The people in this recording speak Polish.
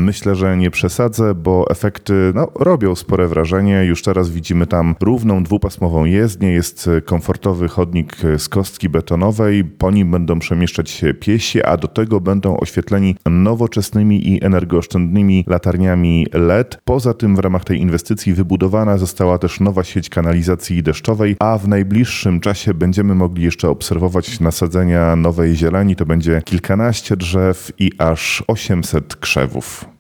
Myślę, że nie przesadzę, bo efekty robią spore wrażenie. Już teraz widzimy tam równą, dwupasmową jezdnię, jest komfortowy chodnik z kostki betonowej, po nim będą przemieszczać się piesi, a do tego będą oświetleni nowoczesnymi i energooszczędnymi latarniami LED. Poza tym w ramach tej inwestycji wybudowana została też nowa sieć kanalizacji deszczowej, a w najbliższym czasie będziemy mogli jeszcze obserwować nasadzenia nowej zieleni. To będzie kilkanaście drzew i aż 800 krzewów.